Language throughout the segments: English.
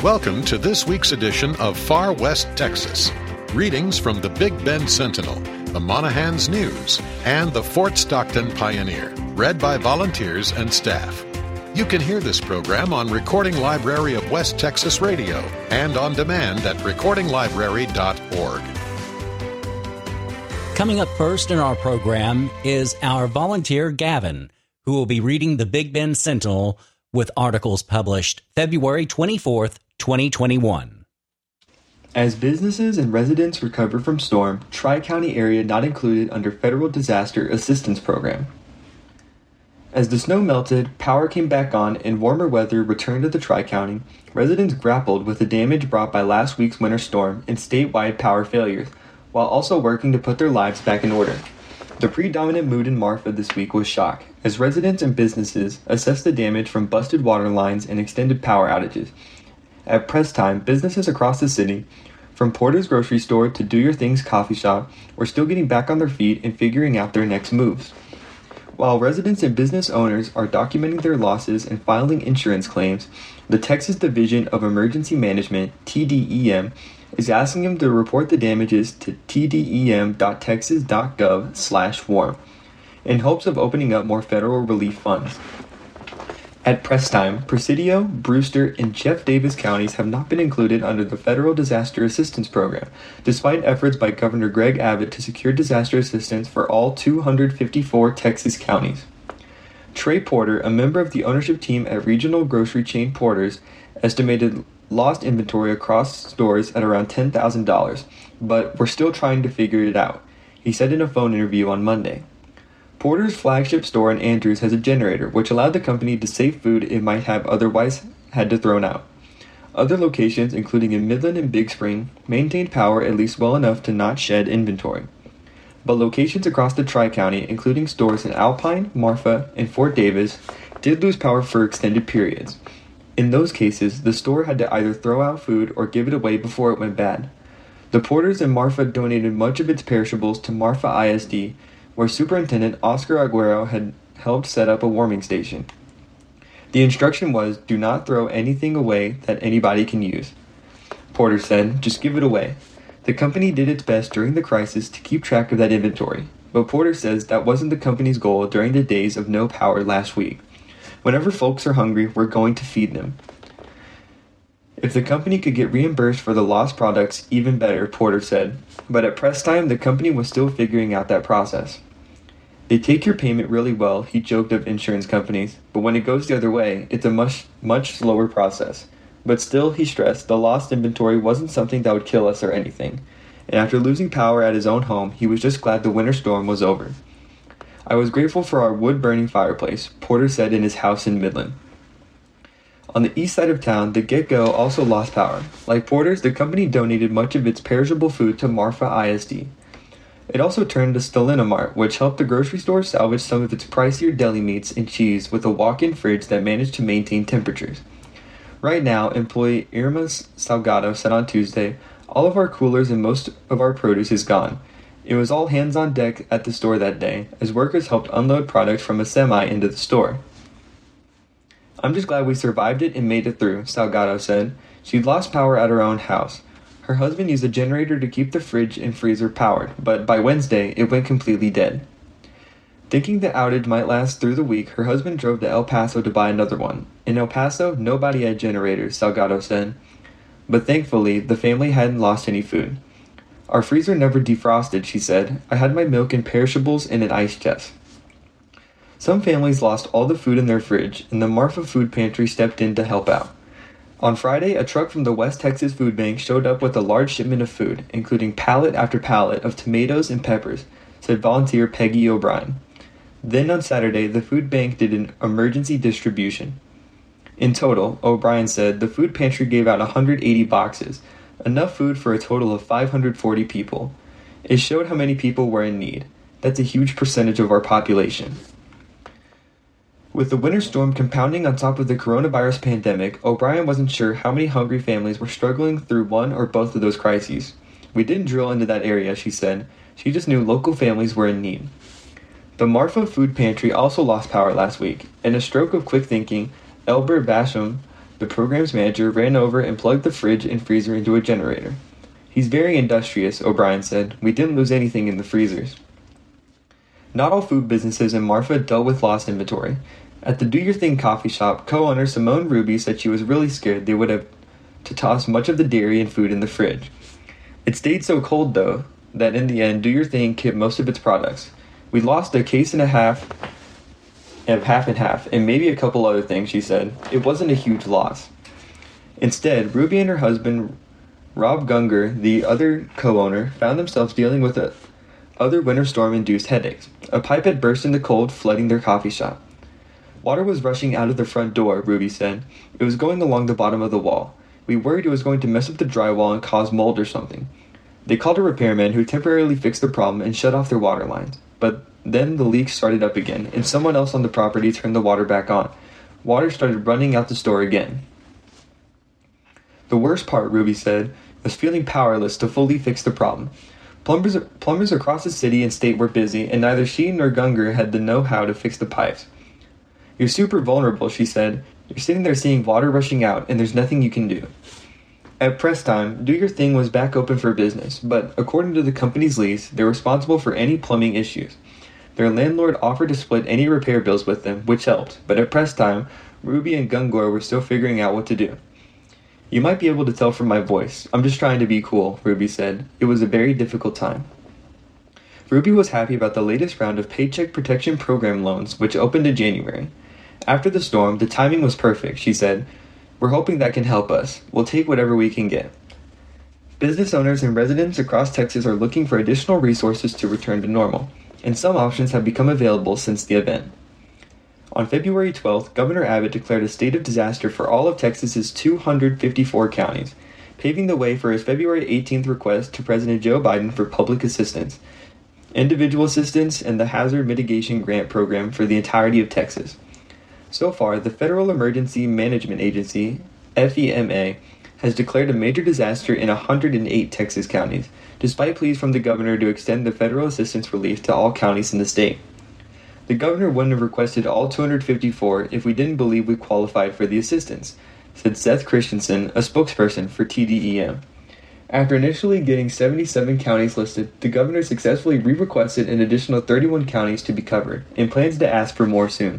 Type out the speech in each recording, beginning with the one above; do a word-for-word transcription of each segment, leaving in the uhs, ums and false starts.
Welcome to this week's edition of Far West Texas. Readings from the Big Bend Sentinel, the Monahans News, and the Fort Stockton Pioneer, read by volunteers and staff. You can hear this program on Recording Library of West Texas Radio and on demand at recording library dot org. Coming up first in our program is our volunteer Gavin, who will be reading the Big Bend Sentinel with articles published February twenty-fourth, twenty twenty-one. As businesses and residents recover from storm, Tri-County area not included under Federal Disaster Assistance Program. As the snow melted, power came back on, and warmer weather returned to the Tri-County, residents grappled with the damage brought by last week's winter storm and statewide power failures, while also working to put their lives back in order. The predominant mood in Marfa this week was shock, as residents and businesses assessed the damage from busted water lines and extended power outages. At press time, businesses across the city, from Porter's grocery store to Do Your Things coffee shop, were still getting back on their feet and figuring out their next moves. While residents and business owners are documenting their losses and filing insurance claims, the Texas Division of Emergency Management, T D E M, is asking them to report the damages to t d e m dot texas dot gov slash warm in hopes of opening up more federal relief funds. At press time, Presidio, Brewster, and Jeff Davis counties have not been included under the Federal Disaster Assistance Program, despite efforts by Governor Greg Abbott to secure disaster assistance for all two hundred fifty-four Texas counties. Trey Porter, a member of the ownership team at regional grocery chain Porter's, estimated lost inventory across stores at around ten thousand dollars, but we're still trying to figure it out, he said in a phone interview on Monday. Porter's flagship store in Andrews has a generator, which allowed the company to save food it might have otherwise had to throw out. Other locations, including in Midland and Big Spring, maintained power at least well enough to not shed inventory. But locations across the Tri-County, including stores in Alpine, Marfa, and Fort Davis, did lose power for extended periods. In those cases, the store had to either throw out food or give it away before it went bad. The Porters in Marfa donated much of its perishables to Marfa I S D, where Superintendent Oscar Aguero had helped set up a warming station. The instruction was, do not throw anything away that anybody can use. Porter said, just give it away. The company did its best during the crisis to keep track of that inventory, but Porter says that wasn't the company's goal during the days of no power last week. Whenever folks are hungry, we're going to feed them. If the company could get reimbursed for the lost products, even better, Porter said. But at press time, the company was still figuring out that process. They take your payment really well, he joked of insurance companies, but when it goes the other way, it's a much, much slower process. But still, he stressed, the lost inventory wasn't something that would kill us or anything. And after losing power at his own home, he was just glad the winter storm was over. I was grateful for our wood-burning fireplace, Porter said in his house in Midland. On the east side of town, the Get-Go also lost power. Like Porter's, the company donated much of its perishable food to Marfa I S D. It also turned to Stellina Mart, which helped the grocery store salvage some of its pricier deli meats and cheese with a walk-in fridge that managed to maintain temperatures. Right now, employee Irma Salgado said on Tuesday, all of our coolers and most of our produce is gone. It was all hands on deck at the store that day, as workers helped unload product from a semi into the store. I'm just glad we survived it and made it through, Salgado said. She'd lost power at her own house. Her husband used a generator to keep the fridge and freezer powered, but by Wednesday, it went completely dead. Thinking the outage might last through the week, her husband drove to El Paso to buy another one. In El Paso, nobody had generators, Salgado said. But thankfully, the family hadn't lost any food. Our freezer never defrosted, she said. I had my milk and perishables in an ice chest. Some families lost all the food in their fridge, and the Marfa Food Pantry stepped in to help out. On Friday, a truck from the West Texas Food Bank showed up with a large shipment of food, including pallet after pallet of tomatoes and peppers, said volunteer Peggy O'Brien. Then on Saturday, the food bank did an emergency distribution. In total, O'Brien said, the food pantry gave out one hundred eighty boxes, enough food for a total of five hundred forty people. It showed how many people were in need. That's a huge percentage of our population. With the winter storm compounding on top of the coronavirus pandemic, O'Brien wasn't sure how many hungry families were struggling through one or both of those crises. We didn't drill into that area, she said. She just knew local families were in need. The Marfa Food Pantry also lost power last week. In a stroke of quick thinking, Elbert Basham The program's manager ran over and plugged the fridge and freezer into a generator. "He's very industrious," O'Brien said. "We didn't lose anything in the freezers." Not all food businesses in Marfa dealt with lost inventory. At the Do Your Thing coffee shop, co-owner Simone Ruby said she was really scared they would have to toss much of the dairy and food in the fridge. It stayed so cold, though, that in the end, Do Your Thing kept most of its products. "We lost a case and a half of half and half, and maybe a couple other things," she said. "It wasn't a huge loss." Instead, Ruby and her husband, Rob Gunger, the other co-owner, found themselves dealing with a other winter storm-induced headaches. A pipe had burst in the cold, flooding their coffee shop. "Water was rushing out of the front door," Ruby said. "It was going along the bottom of the wall. We worried it was going to mess up the drywall and cause mold or something. They called a repairman who temporarily fixed the problem and shut off their water lines. But then the leak started up again, and someone else on the property turned the water back on. Water started running out the store again." The worst part, Ruby said, was feeling powerless to fully fix the problem. Plumbers, plumbers across the city and state were busy, and neither she nor Gunger had the know-how to fix the pipes. "You're super vulnerable," she said. "You're sitting there seeing water rushing out, and there's nothing you can do." At press time, Do Your Thing was back open for business, but according to the company's lease, they're responsible for any plumbing issues. Their landlord offered to split any repair bills with them, which helped, but at press time, Ruby and Gunger were still figuring out what to do. "You might be able to tell from my voice. I'm just trying to be cool," Ruby said. "It was a very difficult time." Ruby was happy about the latest round of Paycheck Protection Program loans, which opened in January. After the storm, the timing was perfect, she said. "We're hoping that can help us. We'll take whatever we can get." Business owners and residents across Texas are looking for additional resources to return to normal, and some options have become available since the event. On February twelfth, Governor Abbott declared a state of disaster for all of Texas's two hundred fifty-four counties, paving the way for his February eighteenth request to President Joe Biden for public assistance, individual assistance, and the Hazard Mitigation Grant Program for the entirety of Texas. So far, the Federal Emergency Management Agency, F E M A, has declared a major disaster in one hundred eight Texas counties, despite pleas from the governor to extend the federal assistance relief to all counties in the state. "The governor wouldn't have requested all two hundred fifty-four if we didn't believe we qualified for the assistance," said Seth Christensen, a spokesperson for T D E M. After initially getting seventy-seven counties listed, the governor successfully re-requested an additional thirty-one counties to be covered, and plans to ask for more soon.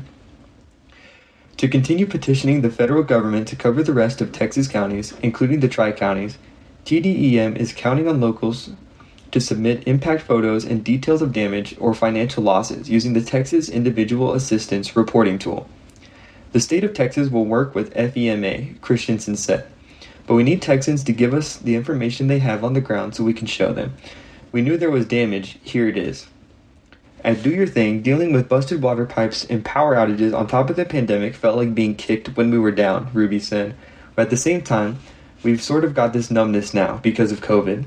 To continue petitioning the federal government to cover the rest of Texas counties, including the Tri-Counties, T D E M is counting on locals to submit impact photos and details of damage or financial losses using the Texas Individual Assistance Reporting Tool. "The state of Texas will work with F E M A, Christensen said, but we need Texans to give us the information they have on the ground so we can show them. We knew there was damage, here it is." At Do Your Thing, dealing with busted water pipes and power outages on top of the pandemic felt like being kicked when we were down, Ruby said. But at the same time, we've sort of got this numbness now because of COVID.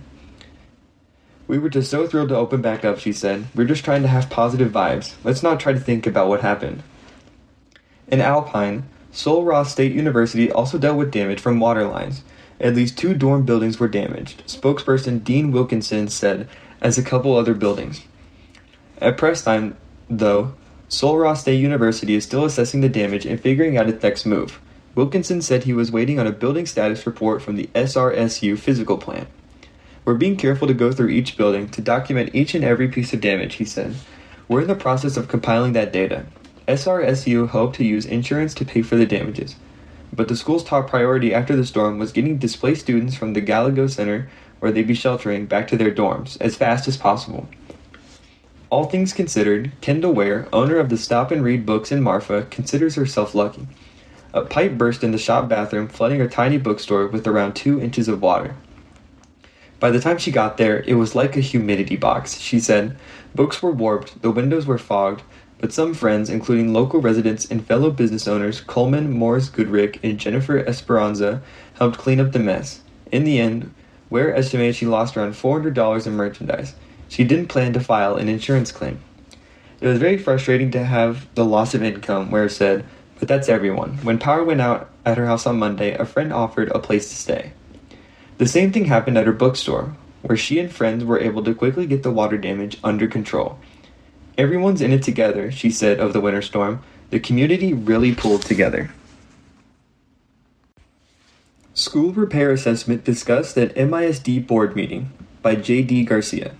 "We were just so thrilled to open back up," she said. "We're just trying to have positive vibes. Let's not try to think about what happened." In Alpine, Sul Ross State University also dealt with damage from water lines. At least two dorm buildings were damaged, spokesperson Dean Wilkinson said, as a couple other buildings. At press time, though, Sul Ross State University is still assessing the damage and figuring out its next move. Wilkinson said he was waiting on a building status report from the S R S U physical plant. "We're being careful to go through each building to document each and every piece of damage," he said. "We're in the process of compiling that data. S R S U hoped to use insurance to pay for the damages, but the school's top priority after the storm was getting displaced students from the Gallego Center, where they'd be sheltering, back to their dorms as fast as possible." All things considered, Kendall Ware, owner of the Stop and Read Books in Marfa, considers herself lucky. A pipe burst in the shop bathroom, flooding her tiny bookstore with around two inches of water. By the time she got there, it was like a humidity box, she said. Books were warped, the windows were fogged, but some friends, including local residents and fellow business owners Coleman Morris Goodrick and Jennifer Esperanza, helped clean up the mess. In the end, Ware estimated she lost around four hundred dollars in merchandise. She didn't plan to file an insurance claim. "It was very frustrating to have the loss of income," Ware said, "but that's everyone. When power went out at her house on Monday, a friend offered a place to stay." The same thing happened at her bookstore, where she and friends were able to quickly get the water damage under control. "Everyone's in it together," she said of the winter storm. "The community really pulled together." School Repair Assessment Discussed at M I S D Board Meeting by J D Garcia.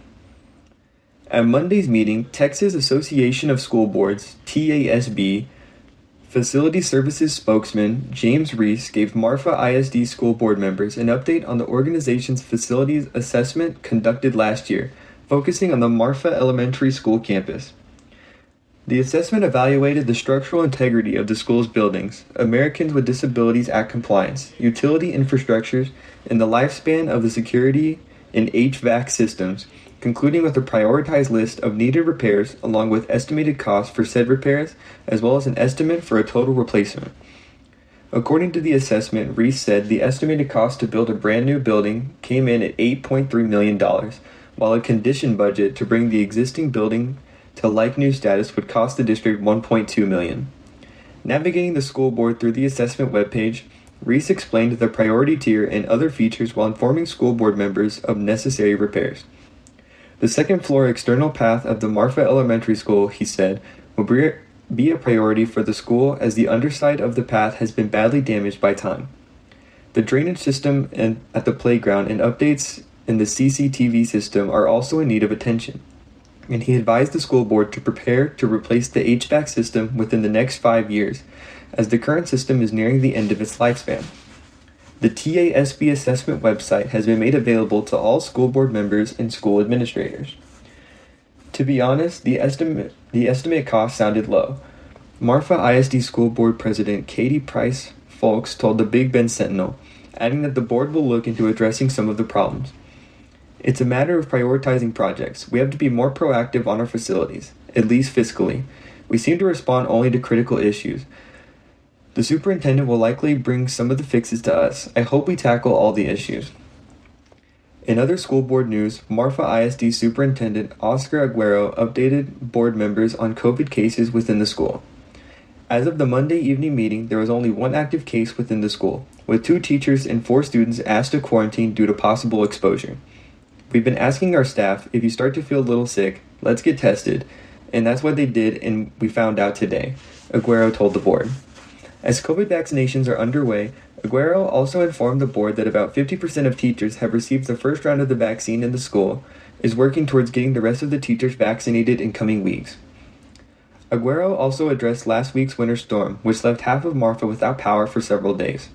At Monday's meeting, Texas Association of School Boards, T A S B, Facility Services spokesman James Reese gave Marfa I S D school board members an update on the organization's facilities assessment conducted last year, focusing on the Marfa Elementary School campus. The assessment evaluated the structural integrity of the school's buildings, Americans with Disabilities Act compliance, utility infrastructures, and the lifespan of the security and H V A C systems, concluding with a prioritized list of needed repairs along with estimated costs for said repairs, as well as an estimate for a total replacement. According to the assessment, Reese said the estimated cost to build a brand new building came in at eight point three million dollars, while a condition budget to bring the existing building to like-new status would cost the district one point two million dollars. Navigating the school board through the assessment webpage, Reese explained the priority tier and other features while informing school board members of necessary repairs. The second floor external path of the Marfa Elementary School, he said, will be a priority for the school as the underside of the path has been badly damaged by time. The drainage system and at the playground and updates in the C C T V system are also in need of attention, and he advised the school board to prepare to replace the H V A C system within the next five years, as the current system is nearing the end of its lifespan. The T A S B assessment website has been made available to all school board members and school administrators. To be honest, the estimate the estimate cost sounded low. Marfa I S D School Board President Katie Price Folks told the Big Bend Sentinel, adding that the board will look into addressing some of the problems. It's a matter of prioritizing projects. We have to be more proactive on our facilities, at least fiscally. We seem to respond only to critical issues. The superintendent will likely bring some of the fixes to us. I hope we tackle all the issues. In other school board news, Marfa I S D Superintendent Oscar Aguero updated board members on COVID cases within the school. As of the Monday evening meeting, there was only one active case within the school, with two teachers and four students asked to quarantine due to possible exposure. We've been asking our staff, if you start to feel a little sick, let's get tested, and that's what they did and we found out today, Aguero told the board. As COVID vaccinations are underway, Aguero also informed the board that about fifty percent of teachers have received the first round of the vaccine in the school, is working towards getting the rest of the teachers vaccinated in coming weeks. Aguero also addressed last week's winter storm, which left half of Marfa without power for several days.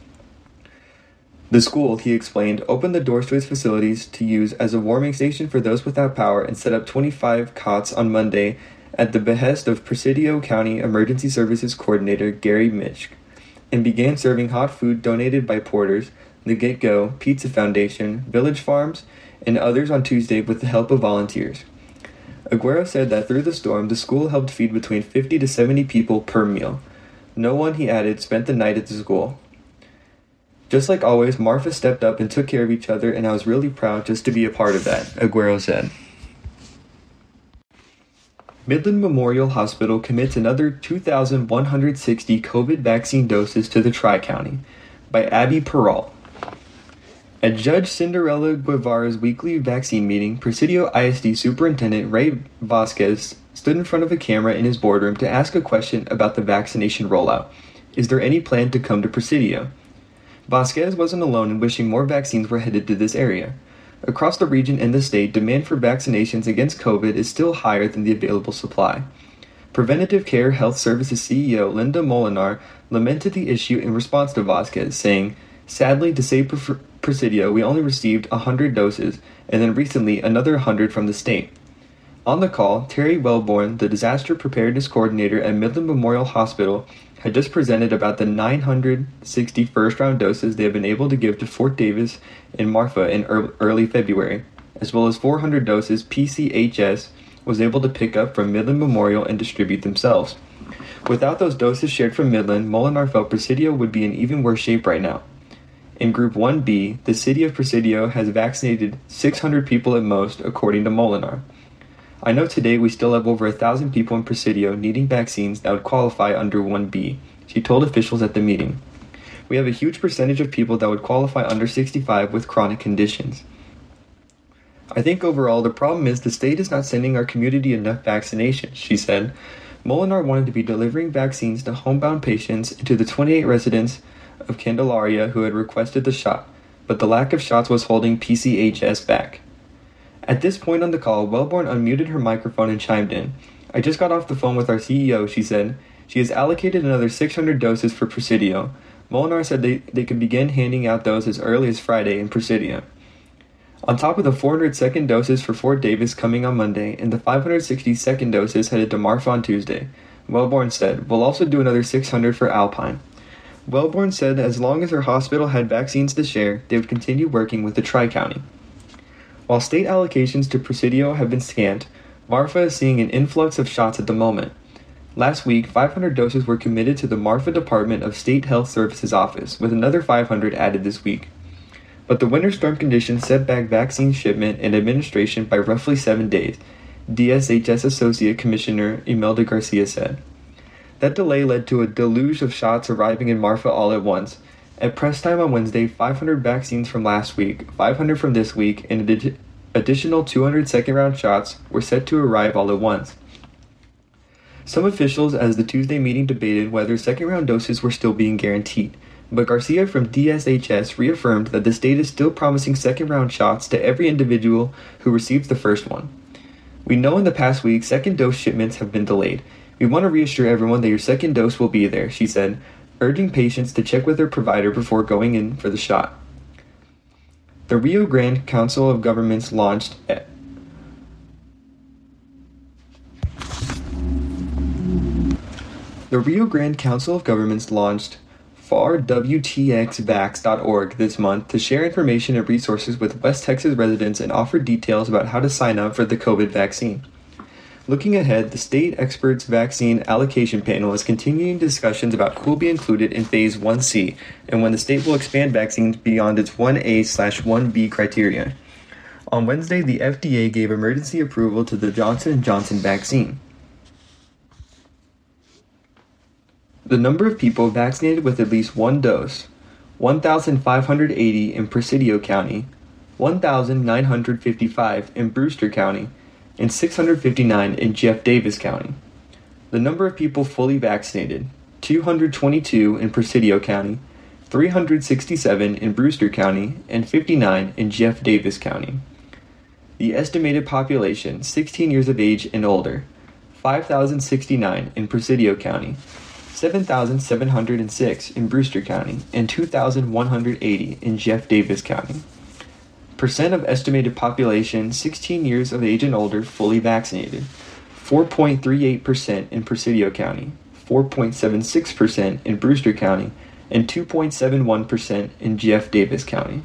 The school, he explained, opened the doors to its facilities to use as a warming station for those without power and set up twenty-five cots on Monday at the behest of Presidio County Emergency Services Coordinator Gary Mitch, and began serving hot food donated by Porters, the Get Go, Pizza Foundation, Village Farms, and others on Tuesday with the help of volunteers. Aguero said that through the storm, the school helped feed between fifty to seventy people per meal. No one, he added, spent the night at the school. Just like always, Marfa stepped up and took care of each other, and I was really proud just to be a part of that, Aguero said. Midland Memorial Hospital commits another two thousand one hundred sixty COVID vaccine doses to the Tri-County by Abby Peralt. At Judge Cinderella Guevara's weekly vaccine meeting, Presidio I S D Superintendent Ray Vasquez stood in front of a camera in his boardroom to ask a question about the vaccination rollout. Is there any plan to come to Presidio? Vasquez wasn't alone in wishing more vaccines were headed to this area. Across the region and the state, demand for vaccinations against COVID is still higher than the available supply. Preventative Care Health Services C E O Linda Molinar lamented the issue in response to Vasquez, saying, "Sadly, to save Presidio, we only received one hundred doses, and then recently another one hundred from the state." On the call, Terry Wellborn, the Disaster Preparedness Coordinator at Midland Memorial Hospital, had just presented about the nine hundred sixty first-round doses they have been able to give to Fort Davis and Marfa in early February, as well as four hundred doses P C H S was able to pick up from Midland Memorial and distribute themselves. Without those doses shared from Midland, Molinar felt Presidio would be in even worse shape right now. In Group one B, the city of Presidio has vaccinated six hundred people at most, according to Molinar. I know today we still have over one thousand people in Presidio needing vaccines that would qualify under one B, she told officials at the meeting. We have a huge percentage of people that would qualify under sixty-five with chronic conditions. I think overall the problem is the state is not sending our community enough vaccinations, she said. Molinar wanted to be delivering vaccines to homebound patients and to the twenty-eight residents of Candelaria who had requested the shot, but the lack of shots was holding P C H S back. At this point on the call, Wellborn unmuted her microphone and chimed in. "I just got off the phone with our C E O," she said. "She has allocated another six hundred doses for Presidio. Molinar said they, they could begin handing out those as early as Friday in Presidio. On top of the four hundred second doses for Fort Davis coming on Monday and the five hundred sixty second doses headed to Marfa on Tuesday, Wellborn said, we'll also do another six hundred for Alpine. Wellborn said as long as her hospital had vaccines to share, they would continue working with the Tri-County. While state allocations to Presidio have been scant, Marfa is seeing an influx of shots at the moment. Last week, five hundred doses were committed to the Marfa Department of State Health Services office, with another five hundred added this week. But the winter storm conditions set back vaccine shipment and administration by roughly seven days, D S H S Associate Commissioner Imelda Garcia said. That delay led to a deluge of shots arriving in Marfa all at once. At press time on Wednesday, five hundred vaccines from last week, five hundred from this week, and an additional two hundred second-round shots were set to arrive all at once. Some officials, as the Tuesday meeting debated whether second-round doses were still being guaranteed, but Garcia from D S H S reaffirmed that the state is still promising second-round shots to every individual who receives the first one. We know in the past week second dose shipments have been delayed. We want to reassure everyone that your second dose will be there, she said, urging patients to check with their provider before going in for the shot. The Rio Grande Council of Governments launched at The Rio Grande Council of Governments launched F A R W T X vax dot org this month to share information and resources with West Texas residents and offer details about how to sign up for the COVID vaccine. Looking ahead, the State Experts Vaccine Allocation Panel is continuing discussions about who will be included in Phase one C and when the state will expand vaccines beyond its one A slash one B criteria. On Wednesday, the F D A gave emergency approval to the Johnson and Johnson vaccine. The number of people vaccinated with at least one dose, one thousand five hundred eighty in Presidio County, one thousand nine hundred fifty-five in Brewster County, and six hundred fifty-nine in Jeff Davis County. The number of people fully vaccinated, two hundred twenty-two in Presidio County, three hundred sixty-seven in Brewster County, and fifty-nine in Jeff Davis County. The estimated population, sixteen years of age and older, five thousand sixty-nine in Presidio County, seven thousand seven hundred six in Brewster County, and two thousand one hundred eighty in Jeff Davis County. Percent of estimated population sixteen years of age and older fully vaccinated, four point three eight percent in Presidio County, four point seven six percent in Brewster County, and two point seven one percent in Jeff Davis County.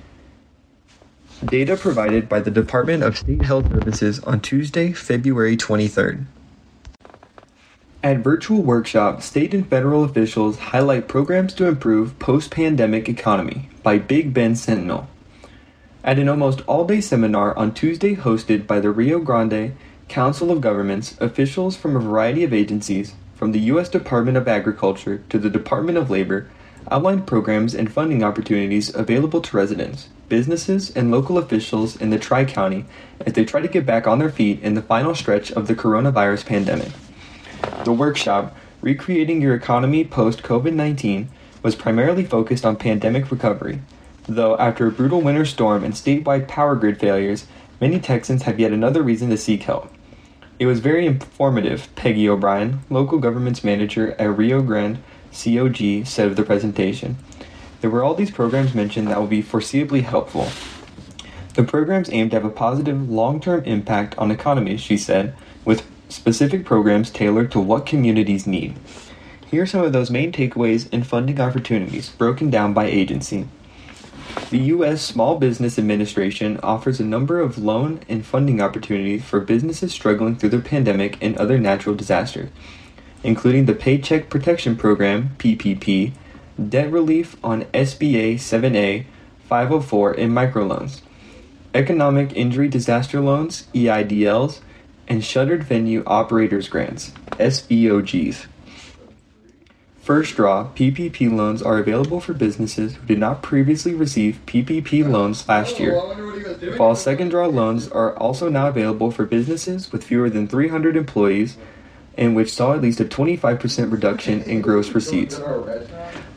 Data provided by the Department of State Health Services on Tuesday, February twenty-third. At Virtual Workshop, state and federal officials highlight programs to improve post-pandemic economy by Big Bend Sentinel. At an almost all-day seminar on Tuesday hosted by the Rio Grande Council of Governments, officials from a variety of agencies, from the U S Department of Agriculture to the Department of Labor, outlined programs and funding opportunities available to residents, businesses, and local officials in the Tri-County as they try to get back on their feet in the final stretch of the coronavirus pandemic. The workshop, Recreating Your Economy Post-COVID nineteen, was primarily focused on pandemic recovery, though after a brutal winter storm and statewide power grid failures, many Texans have yet another reason to seek help. It was very informative, Peggy O'Brien, local government's manager at Rio Grande C O G, said of the presentation. There were all these programs mentioned that will be foreseeably helpful. The programs aim to have a positive long-term impact on economies, she said, with specific programs tailored to what communities need. Here are some of those main takeaways and funding opportunities broken down by agency. The U S Small Business Administration offers a number of loan and funding opportunities for businesses struggling through the pandemic and other natural disasters, including the Paycheck Protection Program, P P P, debt relief on S B A seven A, five oh four, and microloans, economic injury disaster loans, E I D Ls, and Shuttered Venue Operators Grants, S V O Gs. First Draw P P P loans are available for businesses who did not previously receive P P P loans last year, while Second Draw loans are also now available for businesses with fewer than three hundred employees and which saw at least a twenty-five percent reduction in gross receipts.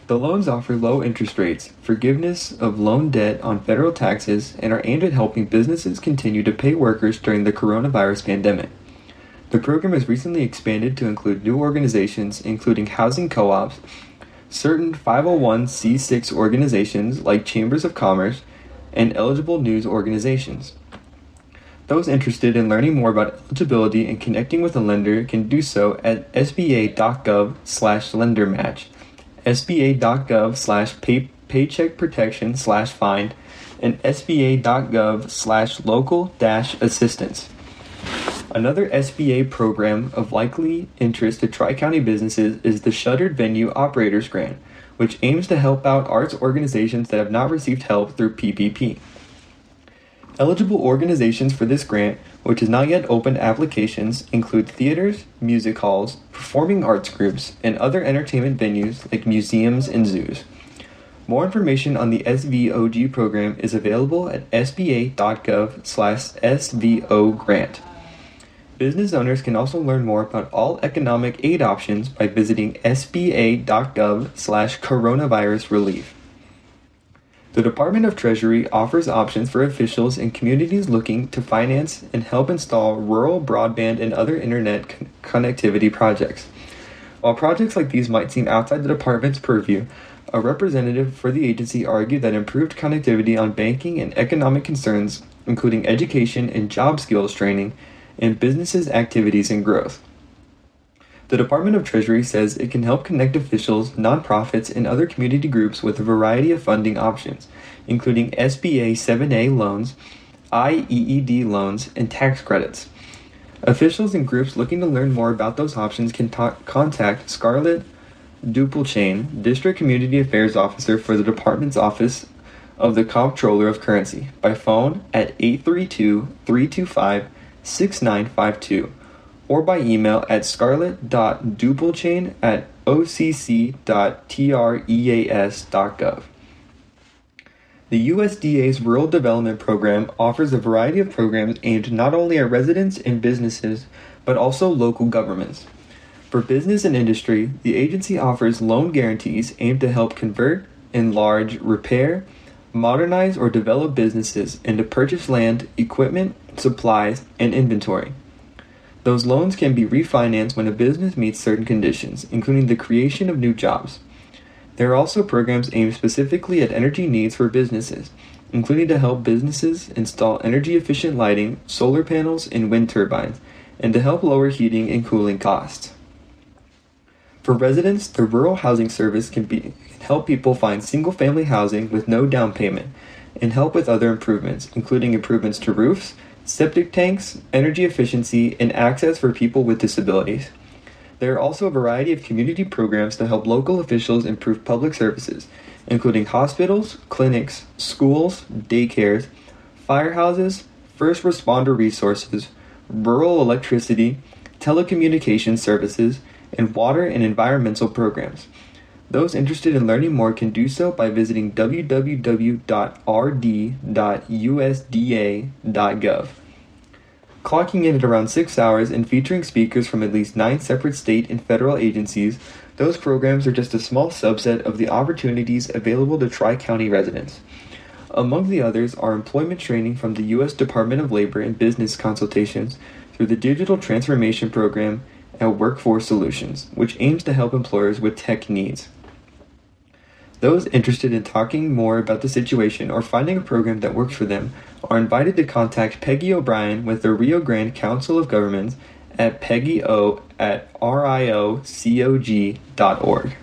The loans offer low interest rates, forgiveness of loan debt on federal taxes, and are aimed at helping businesses continue to pay workers during the coronavirus pandemic. The program has recently expanded to include new organizations, including housing co-ops, certain five oh one c six organizations like chambers of commerce, and eligible news organizations. Those interested in learning more about eligibility and connecting with a lender can do so at sba.gov slash lendermatch, sba.gov slash paycheck protection slash find, and sba.gov slash local dash assistance. Another S B A program of likely interest to Tri-County businesses is the Shuttered Venue Operators Grant, which aims to help out arts organizations that have not received help through P P P. Eligible organizations for this grant, which has not yet opened applications, include theaters, music halls, performing arts groups, and other entertainment venues like museums and zoos. More information on the S V O G program is available at sba.gov slash svogrant. Business owners can also learn more about all economic aid options by visiting sba.gov slash coronavirus relief. The Department of Treasury offers options for officials in communities looking to finance and help install rural broadband and other internet con- connectivity projects. While projects like these might seem outside the department's purview, a representative for the agency argued that improved connectivity on banking and economic concerns, including education and job skills training, and businesses' activities and growth. The Department of Treasury says it can help connect officials, nonprofits, and other community groups with a variety of funding options, including S B A seven A loans, I E E D loans, and tax credits. Officials and groups looking to learn more about those options can ta- contact Scarlett Duplechain, District Community Affairs Officer for the Department's Office of the Comptroller of Currency, by phone at eight three two, three two five, six nine five two, or by email at scarlett.duplechain at o c c dot treas dot gov. The U S D A's Rural Development Program offers a variety of programs aimed not only at residents and businesses, but also local governments. For business and industry, the agency offers loan guarantees aimed to help convert, enlarge, repair, modernize, or develop businesses and to purchase land, equipment, supplies, and inventory. Those loans can be refinanced when a business meets certain conditions, including the creation of new jobs. There are also programs aimed specifically at energy needs for businesses, including to help businesses install energy-efficient lighting, solar panels, and wind turbines, and to help lower heating and cooling costs. For residents, the Rural Housing Service can, be, can help people find single-family housing with no down payment, and help with other improvements, including improvements to roofs, septic tanks, energy efficiency, and access for people with disabilities. There are also a variety of community programs to help local officials improve public services, including hospitals, clinics, schools, daycares, firehouses, first responder resources, rural electricity, telecommunications services, and water and environmental programs. Those interested in learning more can do so by visiting w w w dot r d dot u s d a dot gov. Clocking in at around six hours and featuring speakers from at least nine separate state and federal agencies, those programs are just a small subset of the opportunities available to Tri-County residents. Among the others are employment training from the U S Department of Labor and business consultations through the Digital Transformation Program and Workforce Solutions, which aims to help employers with tech needs. Those interested in talking more about the situation or finding a program that works for them are invited to contact Peggy O'Brien with the Rio Grande Council of Governments at peggyo at riocog dot org.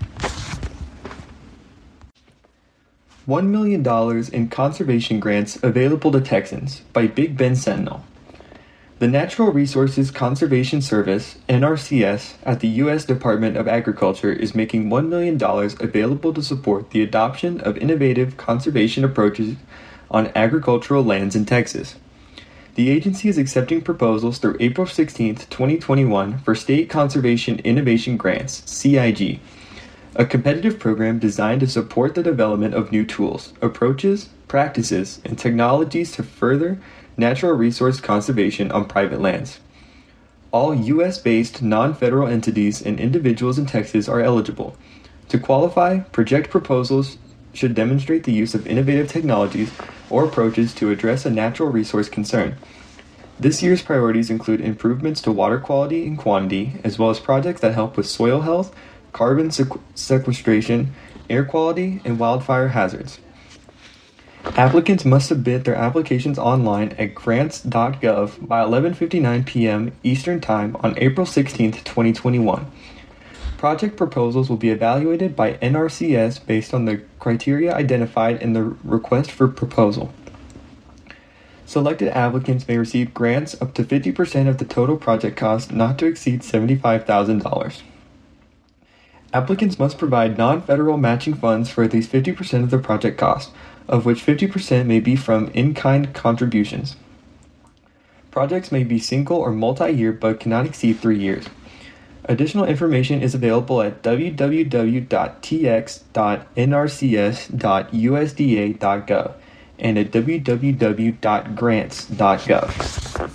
one million dollars in conservation grants available to Texans by Big Bend Sentinel. The Natural Resources Conservation Service, N R C S, at the U S Department of Agriculture is making one million dollars available to support the adoption of innovative conservation approaches on agricultural lands in Texas. The agency is accepting proposals through April sixteenth, twenty twenty-one for State Conservation Innovation Grants, C I G, a competitive program designed to support the development of new tools, approaches, practices, and technologies to further natural resource conservation on private lands. All U S-based non-federal entities and individuals in Texas are eligible. To qualify, project proposals should demonstrate the use of innovative technologies or approaches to address a natural resource concern. This year's priorities include improvements to water quality and quantity, as well as projects that help with soil health, carbon sequ- sequestration, air quality, and wildfire hazards. Applicants must submit their applications online at grants dot gov by eleven fifty-nine p.m. Eastern Time on April sixteenth, twenty twenty-one. Project proposals will be evaluated by N R C S based on the criteria identified in the request for proposal. Selected applicants may receive grants up to fifty percent of the total project cost, not to exceed seventy-five thousand dollars. Applicants must provide non-federal matching funds for at least fifty percent of the project cost, of which fifty percent may be from in-kind contributions. Projects may be single or multi-year but cannot exceed three years. Additional information is available at w w w dot t x dot n r c s dot u s d a dot gov and at w w w dot grants dot gov.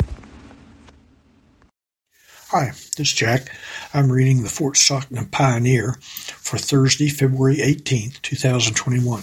Hi, this is Jack. I'm reading the Fort Stockton Pioneer for Thursday, February eighteenth, twenty twenty-one.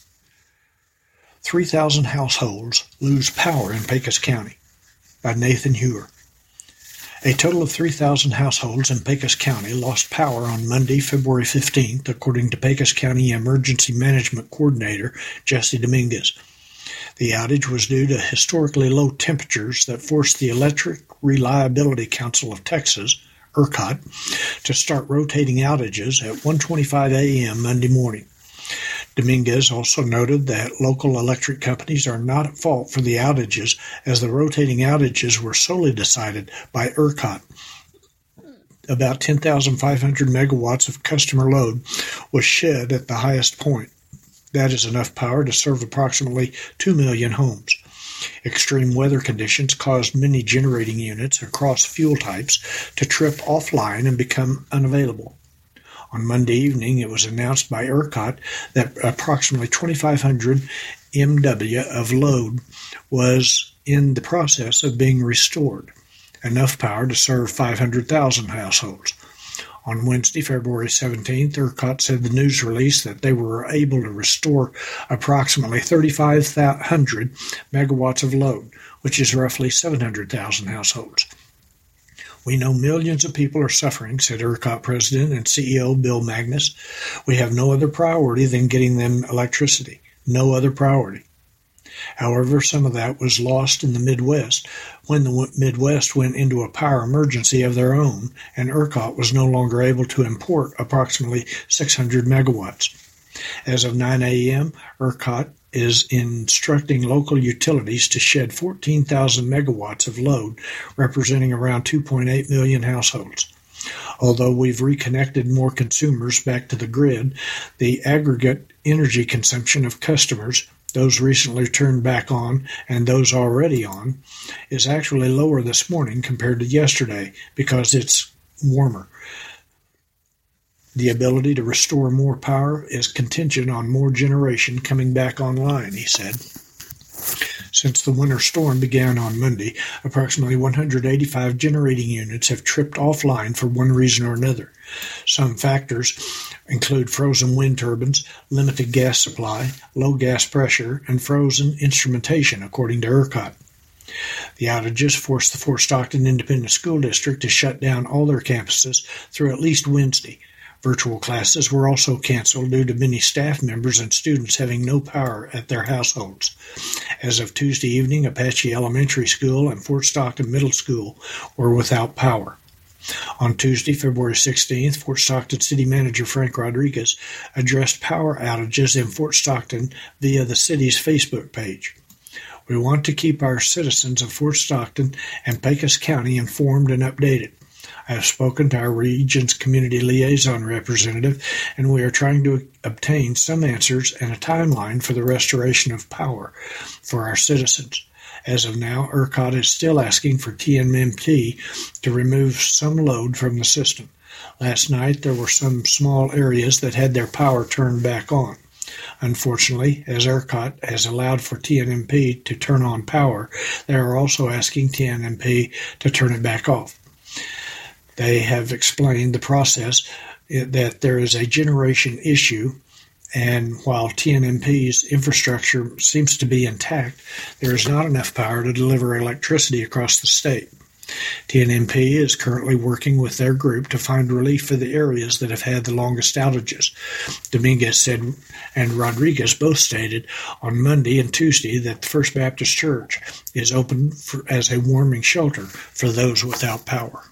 three thousand households lose power in Pecos County by Nathan Hewer. A total of three thousand households in Pecos County lost power on Monday, February fifteenth, according to Pecos County Emergency Management Coordinator Jesse Dominguez. The outage was due to historically low temperatures that forced the Electric Reliability Council of Texas, ERCOT, to start rotating outages at one twenty-five a.m. Monday morning. Dominguez also noted that local electric companies are not at fault for the outages, as the rotating outages were solely decided by ERCOT. About ten thousand five hundred megawatts of customer load was shed at the highest point. That is enough power to serve approximately two million homes. Extreme weather conditions caused many generating units across fuel types to trip offline and become unavailable. On Monday evening, it was announced by ERCOT that approximately twenty-five hundred megawatts of load was in the process of being restored, enough power to serve five hundred thousand households. On Wednesday, February seventeenth, ERCOT said the news release that they were able to restore approximately thirty-five hundred megawatts of load, which is roughly seven hundred thousand households. We know millions of people are suffering, said ERCOT President and C E O Bill Magnus. We have no other priority than getting them electricity. No other priority. However, some of that was lost in the Midwest when the Midwest went into a power emergency of their own, and ERCOT was no longer able to import approximately six hundred megawatts. As of nine a.m., ERCOT is instructing local utilities to shed fourteen thousand megawatts of load, representing around two point eight million households. Although we've reconnected more consumers back to the grid, the aggregate energy consumption of customers, those recently turned back on and those already on, is actually lower this morning compared to yesterday because it's warmer. The ability to restore more power is contingent on more generation coming back online, he said. Since the winter storm began on Monday, approximately one hundred eighty-five generating units have tripped offline for one reason or another. Some factors include frozen wind turbines, limited gas supply, low gas pressure, and frozen instrumentation, according to ERCOT. The outages forced the Fort Stockton Independent School District to shut down all their campuses through at least Wednesday. Virtual classes were also canceled due to many staff members and students having no power at their households. As of Tuesday evening, Apache Elementary School and Fort Stockton Middle School were without power. On Tuesday, February sixteenth, Fort Stockton City Manager Frank Rodriguez addressed power outages in Fort Stockton via the city's Facebook page. We want to keep our citizens of Fort Stockton and Pecos County informed and updated. I have spoken to our region's community liaison representative, and we are trying to obtain some answers and a timeline for the restoration of power for our citizens. As of now, ERCOT is still asking for T N M P to remove some load from the system. Last night, there were some small areas that had their power turned back on. Unfortunately, as ERCOT has allowed for T N M P to turn on power, they are also asking T N M P to turn it back off. They have explained the process that there is a generation issue, and while T N M P's infrastructure seems to be intact, there is not enough power to deliver electricity across the state. T N M P is currently working with their group to find relief for the areas that have had the longest outages. Dominguez said and Rodriguez both stated on Monday and Tuesday that the First Baptist Church is open for, as a warming shelter for those without power.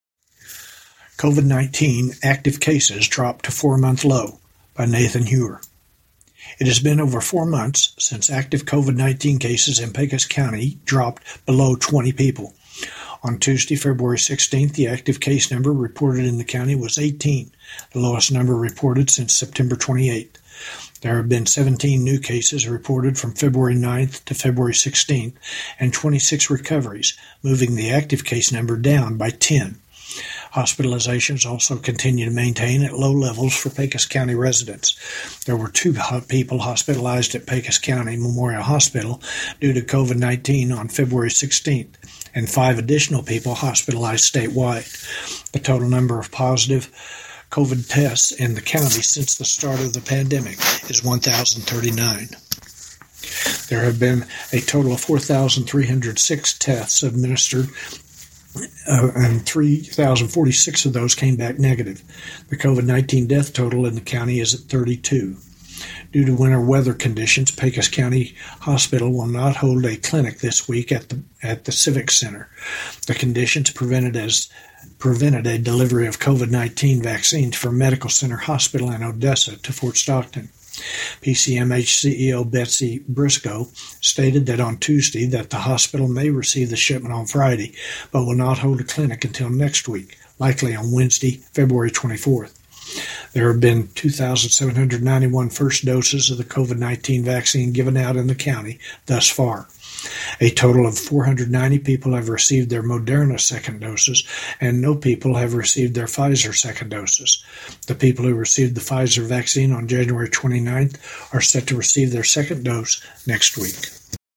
COVID nineteen active cases dropped to four-month low by Nathan Hewer. It has been over four months since active COVID nineteen cases in Pecos County dropped below twenty people. On Tuesday, February sixteenth, the active case number reported in the county was eighteen, the lowest number reported since September twenty-eighth. There have been seventeen new cases reported from February ninth to February sixteenth and twenty-six recoveries, moving the active case number down by ten. Hospitalizations also continue to maintain at low levels for Pecos County residents. There were two people hospitalized at Pecos County Memorial Hospital due to COVID nineteen on February sixteenth, and five additional people hospitalized statewide. The total number of positive COVID tests in the county since the start of the pandemic is one thousand thirty-nine. There have been a total of four thousand three hundred six tests administered, Uh, and three thousand forty-six of those came back negative. The COVID nineteen death total in the county is at thirty-two. Due to winter weather conditions, Pecos County Hospital will not hold a clinic this week at the at the Civic Center. The conditions prevented as prevented a delivery of COVID nineteen vaccines from Medical Center Hospital in Odessa to Fort Stockton. P C M H C E O Betsy Briscoe stated that on Tuesday that the hospital may receive the shipment on Friday, but will not hold a clinic until next week, likely on Wednesday, February twenty-fourth. There have been two thousand seven hundred ninety-one first doses of the COVID nineteen vaccine given out in the county thus far. A total of four hundred ninety people have received their Moderna second doses, and no people have received their Pfizer second doses. The people who received the Pfizer vaccine on January twenty-ninth are set to receive their second dose next week.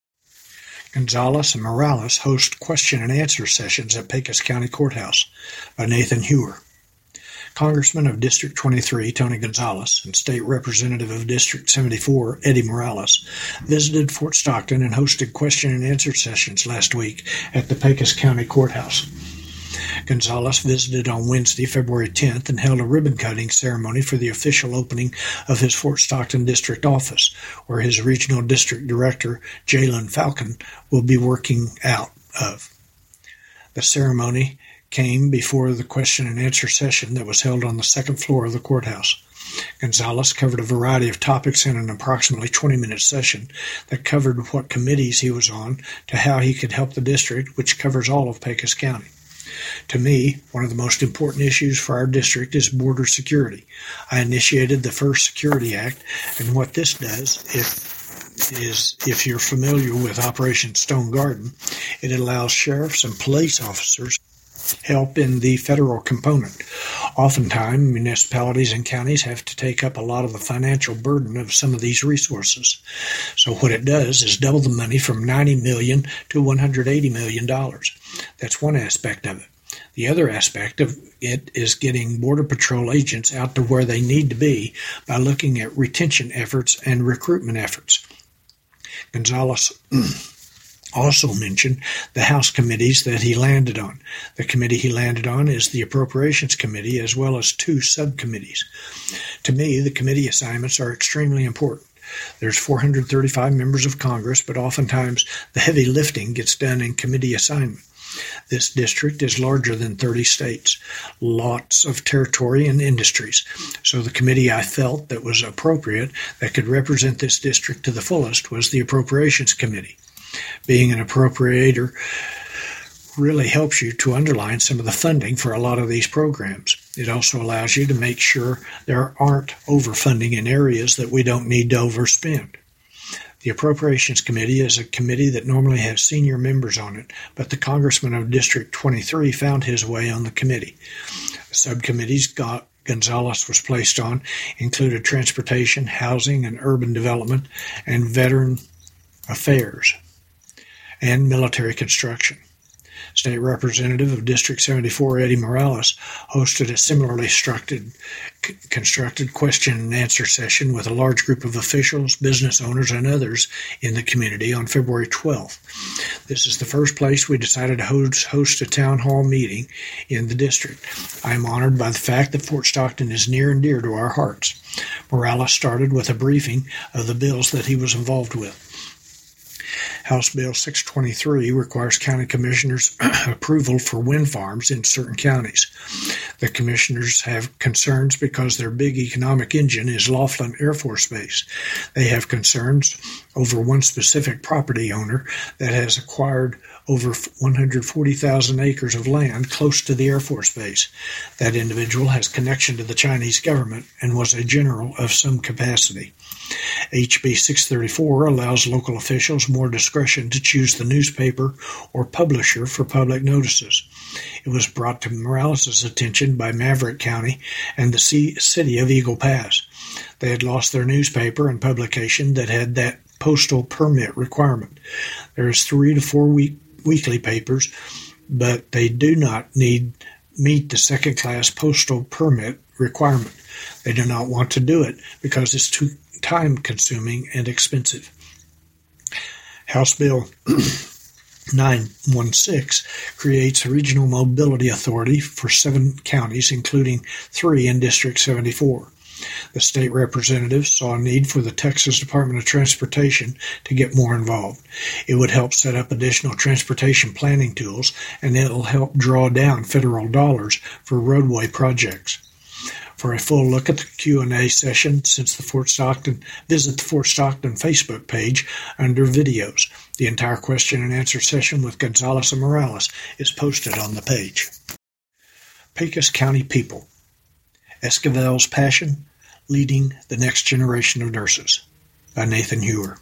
Gonzales and Morales host question and answer sessions at Pecos County Courthouse by Nathan Hewer. Congressman of District twenty-three, Tony Gonzales, and State Representative of District seventy-four, Eddie Morales, visited Fort Stockton and hosted question and answer sessions last week at the Pecos County Courthouse. Gonzales visited on Wednesday, February tenth, and held a ribbon-cutting ceremony for the official opening of his Fort Stockton District office, where his Regional District Director, Jalen Falcon, will be working out of. The ceremony came before the question and answer session that was held on the second floor of the courthouse. Gonzales covered a variety of topics in an approximately twenty-minute session that covered what committees he was on to how he could help the district, which covers all of Pecos County. To me, one of the most important issues for our district is border security. I initiated the First Security Act, and what this does if, is, if you're familiar with Operation Stone Garden, it allows sheriffs and police officers help in the federal component. Oftentimes, municipalities and counties have to take up a lot of the financial burden of some of these resources. So what it does is double the money from ninety million dollars to one hundred eighty million dollars. That's one aspect of it. The other aspect of it is getting Border Patrol agents out to where they need to be by looking at retention efforts and recruitment efforts. Gonzales also mentioned the House committees that he landed on. The committee he landed on is the Appropriations Committee, as well as two subcommittees. To me, the committee assignments are extremely important. There's four hundred thirty-five members of Congress, but oftentimes the heavy lifting gets done in committee assignment. This district is larger than thirty states, lots of territory and industries. So the committee I felt that was appropriate, that could represent this district to the fullest, was the Appropriations Committee. Being an appropriator really helps you to underline some of the funding for a lot of these programs. It also allows you to make sure there aren't overfunding in areas that we don't need to overspend. The Appropriations Committee is a committee that normally has senior members on it, but the Congressman of District twenty-three found his way on the committee. The subcommittees got Gonzales was placed on included transportation, housing and urban development, and veteran affairs, and military construction. State Representative of District seventy-four, Eddie Morales, hosted a similarly structured, c- constructed question and answer session with a large group of officials, business owners, and others in the community on February twelfth. This is the first place we decided to host, host a town hall meeting in the district. I am honored by the fact that Fort Stockton is near and dear to our hearts. Morales started with a briefing of the bills that he was involved with. House Bill six twenty-three requires county commissioners' approval for wind farms in certain counties. The commissioners have concerns because their big economic engine is Laughlin Air Force Base. They have concerns over one specific property owner that has acquired over one hundred forty thousand acres of land close to the Air Force Base. That individual has connection to the Chinese government and was a general of some capacity. H B six thirty-four allows local officials more discretion to choose the newspaper or publisher for public notices. It was brought to Morales' attention by Maverick County and the city of Eagle Pass. They had lost their newspaper and publication that had that postal permit requirement. There is three to four week, weekly papers, but they do not need meet the second-class postal permit requirement. They do not want to do it because it's too time-consuming and expensive. House Bill nine one six creates a regional mobility authority for seven counties, including three in District seventy-four. The state representatives saw a need for the Texas Department of Transportation to get more involved. It would help set up additional transportation planning tools, and it will help draw down federal dollars for roadway projects. For a full look at the Q and A session since the Fort Stockton, visit the Fort Stockton Facebook page under videos. The entire question and answer session with Gonzales and Morales is posted on the page. Pecos County People. Esquivel's Passion, Leading the Next Generation of Nurses, by Nathan Hewer.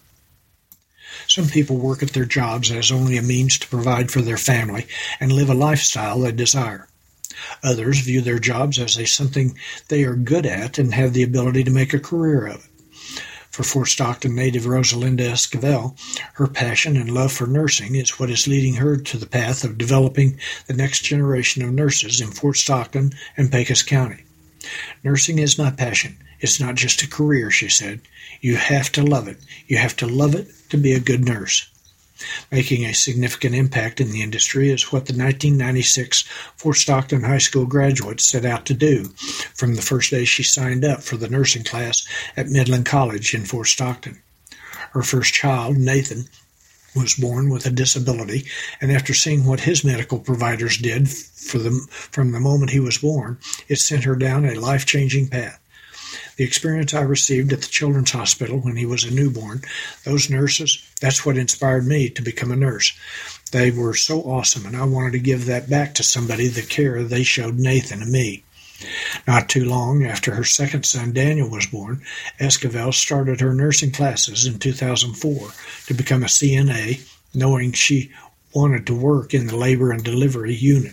Some people work at their jobs as only a means to provide for their family and live a lifestyle they desire. Others view their jobs as a something they are good at and have the ability to make a career of it. For Fort Stockton native Rosalinda Esquivel, her passion and love for nursing is what is leading her to the path of developing the next generation of nurses in Fort Stockton and Pecos County. Nursing is my passion. It's not just a career, she said. You have to love it. You have to love it to be a good nurse. Making a significant impact in the industry is what the nineteen ninety-six Fort Stockton High School graduate set out to do from the first day she signed up for the nursing class at Midland College in Fort Stockton. Her first child, Nathan, was born with a disability, and after seeing what his medical providers did for them from the moment he was born, it sent her down a life-changing path. The experience I received at the Children's Hospital when he was a newborn, those nurses, that's what inspired me to become a nurse. They were so awesome, and I wanted to give that back to somebody, the care they showed Nathan and me. Not too long after her second son, Daniel, was born, Esquivel started her nursing classes in two thousand four to become a C N A, knowing she wanted to work in the labor and delivery unit.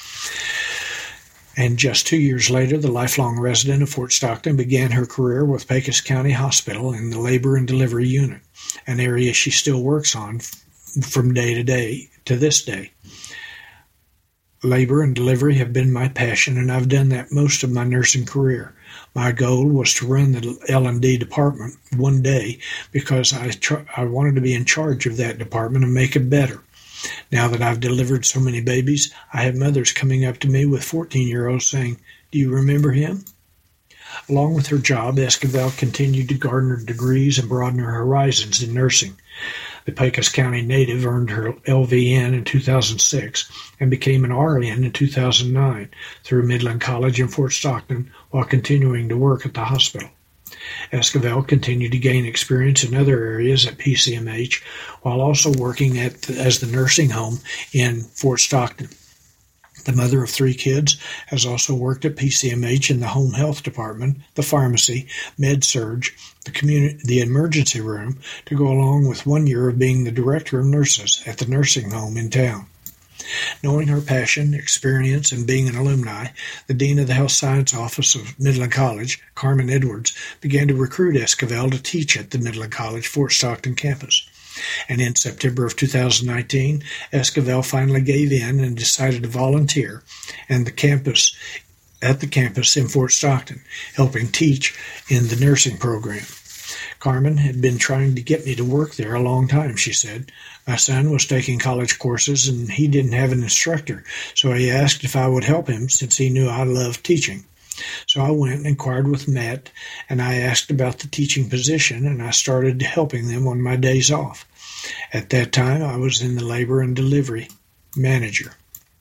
And just two years later, the lifelong resident of Fort Stockton began her career with Pecos County Hospital in the labor and delivery unit, an area she still works on from day to day to this day. Labor and delivery have been my passion, and I've done that most of my nursing career. My goal was to run the L and D department one day because I tr- I wanted to be in charge of that department and make it better. Now that I've delivered so many babies, I have mothers coming up to me with fourteen-year-olds saying, "Do you remember him?" Along with her job, Esquivel continued to garner degrees and broaden her horizons in nursing. The Pecos County native earned her L V N in two thousand six and became an R N in two thousand nine through Midland College in Fort Stockton while continuing to work at the hospital. Esquivel continued to gain experience in other areas at P C M H while also working at the, as the nursing home in Fort Stockton. The mother of three kids has also worked at P C M H in the home health department, the pharmacy, med-surg, the community, the emergency room, to go along with one year of being the director of nurses at the nursing home in town. Knowing her passion, experience, and being an alumni, the dean of the health science office of Midland College, Carmen Edwards, began to recruit Esquivel to teach at the Midland College Fort Stockton campus. And in September of two thousand nineteen, Esquivel finally gave in and decided to volunteer and the campus at the campus in Fort Stockton, helping teach in the nursing program. Carmen had been trying to get me to work there a long time, she said. My son was taking college courses and he didn't have an instructor, so he asked if I would help him since he knew I loved teaching. So I went and inquired with Matt, and I asked about the teaching position, and I started helping them on my days off. At that time, I was in the labor and delivery manager.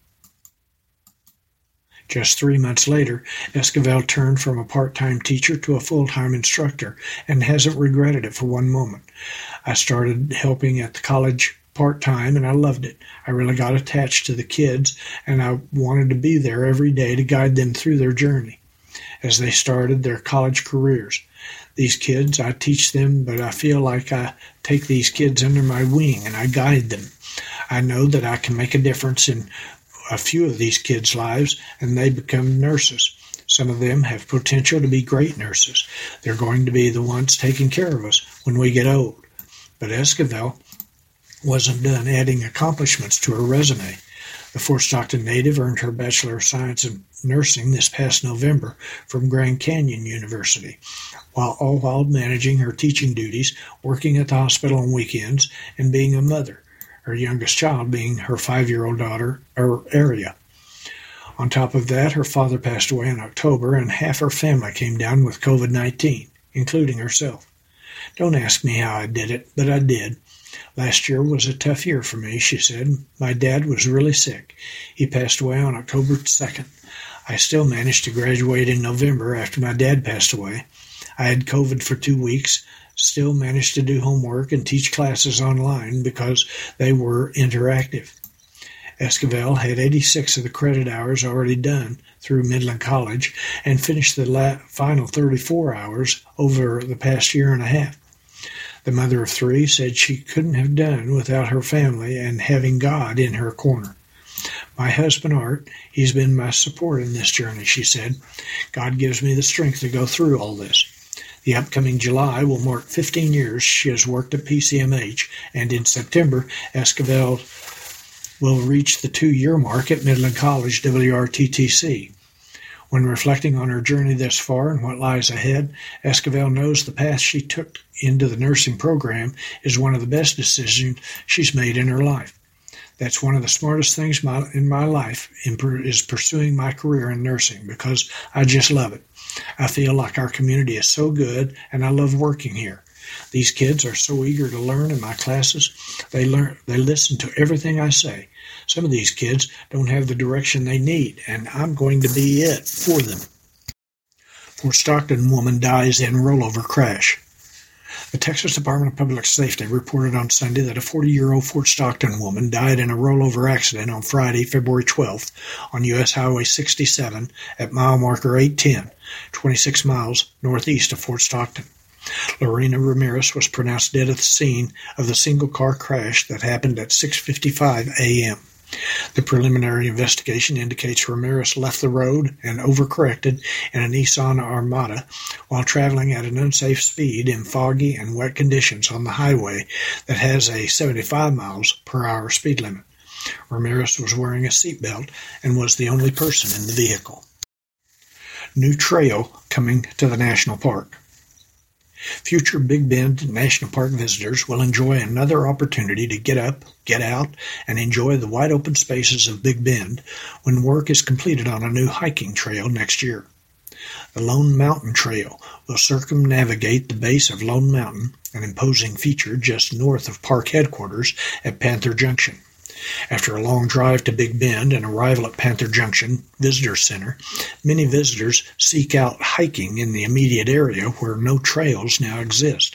Just three months later, Esquivel turned from a part-time teacher to a full-time instructor and hasn't regretted it for one moment. I started helping at the college part-time, and I loved it. I really got attached to the kids, and I wanted to be there every day to guide them through their journey as they started their college careers. These kids, I teach them, but I feel like I take these kids under my wing and I guide them. I know that I can make a difference in a few of these kids' lives, and they become nurses. Some of them have potential to be great nurses. They're going to be the ones taking care of us when we get old. But Esquivel wasn't done adding accomplishments to her resume. The Fort Stockton native earned her Bachelor of Science in Nursing this past November from Grand Canyon University, while all while managing her teaching duties, working at the hospital on weekends, and being a mother, her youngest child being her five-year-old daughter, Aria. On top of that, her father passed away in October, and half her family came down with covid nineteen, including herself. Don't ask me how I did it, but I did. Last year was a tough year for me, she said. My dad was really sick. He passed away on October second. I still managed to graduate in November after my dad passed away. I had COVID for two weeks, still managed to do homework and teach classes online because they were interactive. Esquivel had eighty-six of the credit hours already done through Midland College and finished the la- final thirty-four hours over the past year and a half. The mother of three said she couldn't have done without her family and having God in her corner. My husband, Art, he's been my support in this journey, she said. God gives me the strength to go through all this. The upcoming July will mark fifteen years she has worked at P C M H, and in September, Esquivel will reach the two-year mark at Midland College W R T T C. When reflecting on her journey thus far and what lies ahead, Esquivel knows the path she took into the nursing program is one of the best decisions she's made in her life. That's one of the smartest things my, in my life in, is pursuing my career in nursing because I just love it. I feel like our community is so good, and I love working here. These kids are so eager to learn in my classes. They learn, they listen to everything I say. Some of these kids don't have the direction they need, and I'm going to be it for them. Fort Stockton woman dies in rollover crash. The Texas Department of Public Safety reported on Sunday that a forty-year-old Fort Stockton woman died in a rollover accident on Friday, February twelfth, on U S Highway sixty-seven at mile marker eight ten, twenty-six miles northeast of Fort Stockton. Lorena Ramirez was pronounced dead at the scene of the single-car crash that happened at six fifty-five a.m. The preliminary investigation indicates Ramirez left the road and overcorrected in a Nissan Armada while traveling at an unsafe speed in foggy and wet conditions on the highway that has a seventy-five miles per hour speed limit. Ramirez was wearing a seatbelt and was the only person in the vehicle. New trail coming to the national park. Future Big Bend National Park visitors will enjoy another opportunity to get up, get out, and enjoy the wide-open spaces of Big Bend when work is completed on a new hiking trail next year. The Lone Mountain Trail will circumnavigate the base of Lone Mountain, an imposing feature just north of park headquarters at Panther Junction. After a long drive to Big Bend and arrival at Panther Junction Visitor Center, many visitors seek out hiking in the immediate area where no trails now exist.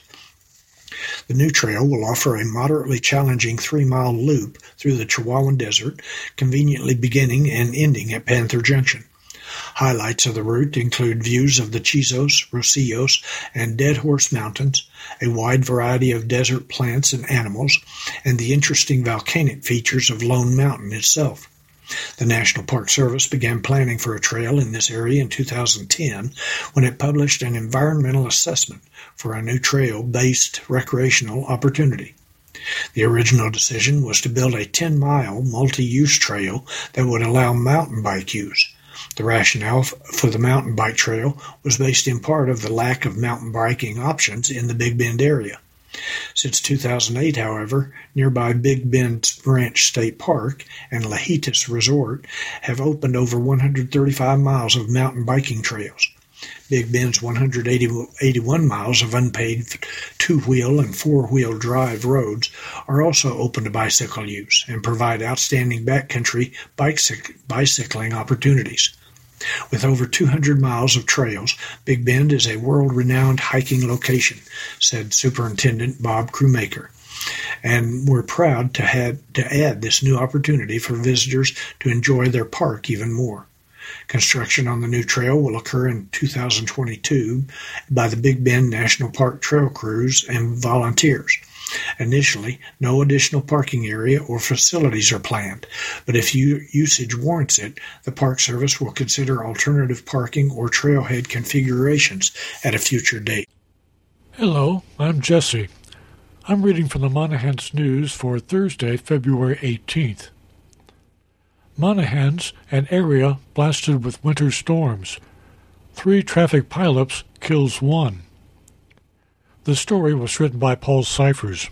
The new trail will offer a moderately challenging three-mile loop through the Chihuahuan Desert, conveniently beginning and ending at Panther Junction. Highlights of the route include views of the Chizos, Rosillos, and Dead Horse Mountains, a wide variety of desert plants and animals, and the interesting volcanic features of Lone Mountain itself. The National Park Service began planning for a trail in this area in two thousand ten when it published an environmental assessment for a new trail-based recreational opportunity. The original decision was to build a ten-mile multi-use trail that would allow mountain bike use. The rationale for the mountain bike trail was based in part of the lack of mountain biking options in the Big Bend area. Since two thousand eight, however, nearby Big Bend Ranch State Park and Lajitas Resort have opened over one hundred thirty-five miles of mountain biking trails. Big Bend's one hundred eighty-one miles of unpaved two-wheel and four-wheel drive roads are also open to bicycle use and provide outstanding backcountry bicyc- bicycling opportunities. With over two hundred miles of trails, Big Bend is a world-renowned hiking location, said Superintendent Bob Crewmaker. And we're proud to, have, to add this new opportunity for visitors to enjoy their park even more. Construction on the new trail will occur in two thousand twenty-two by the Big Bend National Park trail crews and volunteers. Initially, no additional parking area or facilities are planned, but if usage warrants it, the Park Service will consider alternative parking or trailhead configurations at a future date. Hello, I'm Jesse. I'm reading from the Monahans News for Thursday, February eighteenth. Monahans, an area blasted with winter storms. Three traffic pileups kills one. The story was written by Paul Cyphers.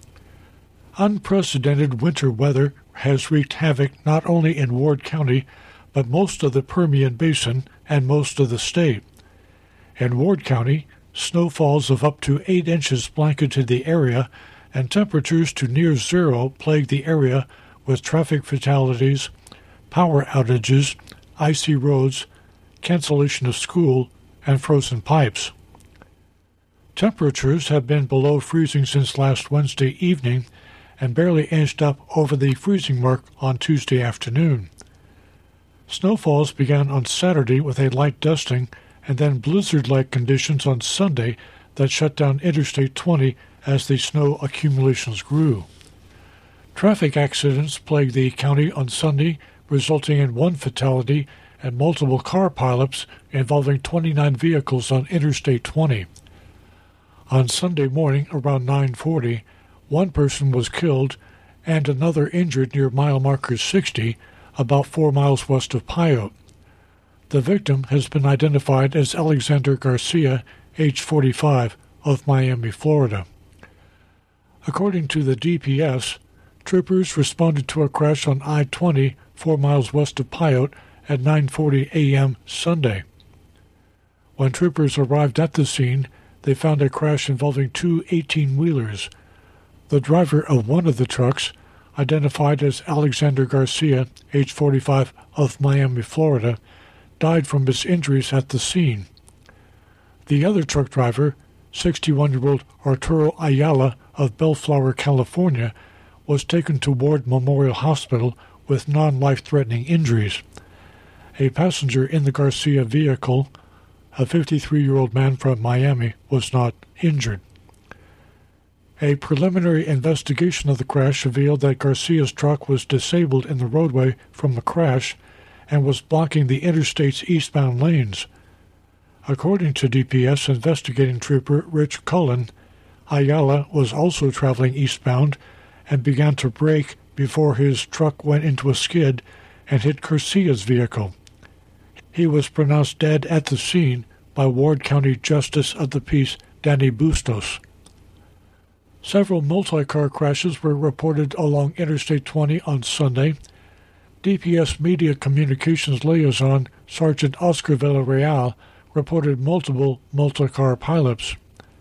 Unprecedented winter weather has wreaked havoc not only in Ward County, but most of the Permian Basin and most of the state. In Ward County, snowfalls of up to eight inches blanketed the area, and temperatures to near zero plagued the area with traffic fatalities, power outages, icy roads, cancellation of school, and frozen pipes. Temperatures have been below freezing since last Wednesday evening and barely inched up over the freezing mark on Tuesday afternoon. Snowfalls began on Saturday with a light dusting and then blizzard-like conditions on Sunday that shut down Interstate twenty as the snow accumulations grew. Traffic accidents plagued the county on Sunday, resulting in one fatality and multiple car pileups involving twenty-nine vehicles on Interstate twenty. On Sunday morning, around nine forty, one person was killed and another injured near mile marker sixty, about four miles west of Pyote. The victim has been identified as Alexander Garcia, age forty-five, of Miami, Florida. According to the D P S, troopers responded to a crash on I twenty, four miles west of Pyote, at nine forty a.m. Sunday. When troopers arrived at the scene, they found a crash involving two eighteen-wheelers. The driver of one of the trucks, identified as Alexander Garcia, age forty-five, of Miami, Florida, died from his injuries at the scene. The other truck driver, sixty-one-year-old Arturo Ayala of Bellflower, California, was taken to Ward Memorial Hospital with non-life-threatening injuries. A passenger in the Garcia vehicle, a fifty-three-year-old man from Miami, was not injured. A preliminary investigation of the crash revealed that Garcia's truck was disabled in the roadway from the crash and was blocking the interstate's eastbound lanes. According to D P S investigating trooper Rich Cullen, Ayala was also traveling eastbound and began to brake before his truck went into a skid and hit Garcia's vehicle. He was pronounced dead at the scene by Ward County Justice of the Peace Danny Bustos. Several multi-car crashes were reported along Interstate twenty on Sunday. D P S Media Communications Liaison Sergeant Oscar Villarreal reported multiple multi-car pileups.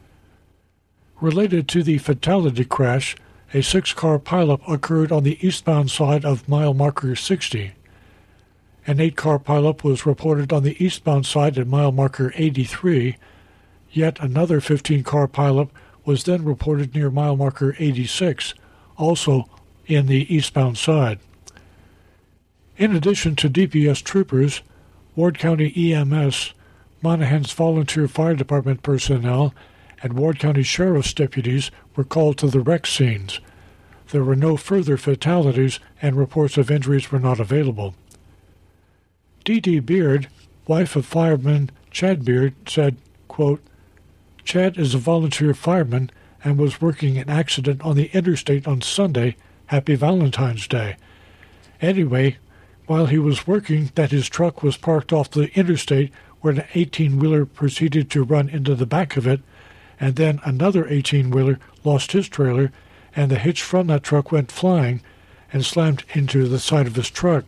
Related to the fatality crash, a six-car pileup occurred on the eastbound side of mile marker sixty. An eight-car pileup was reported on the eastbound side at mile marker eighty-three. Yet another fifteen-car pileup was then reported near mile marker eighty-six, also in the eastbound side. In addition to D P S troopers, Ward County E M S, Monahans Volunteer Fire Department personnel, and Ward County Sheriff's deputies were called to the wreck scenes. There were no further fatalities, and reports of injuries were not available. Dee Dee Beard, wife of fireman Chad Beard, said, quote, "Chad is a volunteer fireman and was working an accident on the interstate on Sunday. Happy Valentine's Day. Anyway, while he was working, that his truck was parked off the interstate where an eighteen-wheeler proceeded to run into the back of it, and then another eighteen-wheeler lost his trailer, and the hitch from that truck went flying and slammed into the side of his truck.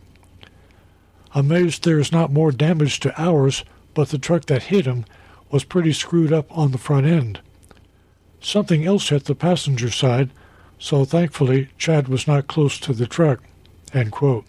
Amazed there is not more damage to ours, but the truck that hit him was pretty screwed up on the front end. Something else hit the passenger side, so thankfully Chad was not close to the truck." End quote.